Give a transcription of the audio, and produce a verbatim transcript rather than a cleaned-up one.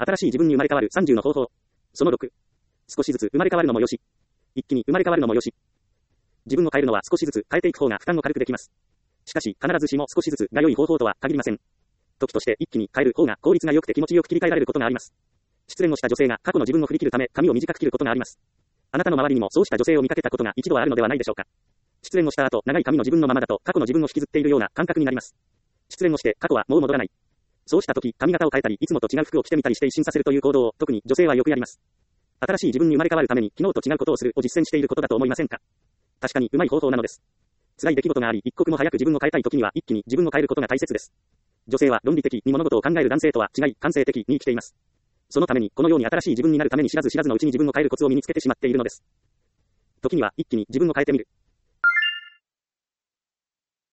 新しい自分に生まれ変わるさんじゅうの方法。そのろく。少しずつ生まれ変わるのもよし。一気に生まれ変わるのもよし。自分を変えるのは少しずつ変えていく方が負担を軽くできます。しかし、必ずしも少しずつが良い方法とは限りません。時として一気に変える方が効率が良くて気持ちよく切り替えられることがあります。失恋をした女性が過去の自分を振り切るため髪を短く切ることがあります。あなたの周りにもそうした女性を見かけたことが一度はあるのではないでしょうか。失恋をした後、長い髪の自分のままだと過去の自分を引きずっているような感覚になります。失恋をして過去はもう戻らない。そうした時、髪型を変えたり、いつもと違う服を着てみたりして一新させるという行動を特に女性はよくやります。新しい自分に生まれ変わるために昨日と違うことをするを実践していることだと思いませんか。確かにうまい方法なのです。辛い出来事があり、一刻も早く自分を変えたい時には一気に自分を変えることが大切です。女性は論理的に物事を考える男性とは違い、感性的に生きています。そのためにこのように新しい自分になるために知らず知らずのうちに自分を変えるコツを身につけてしまっているのです。時には一気に自分を変えてみる。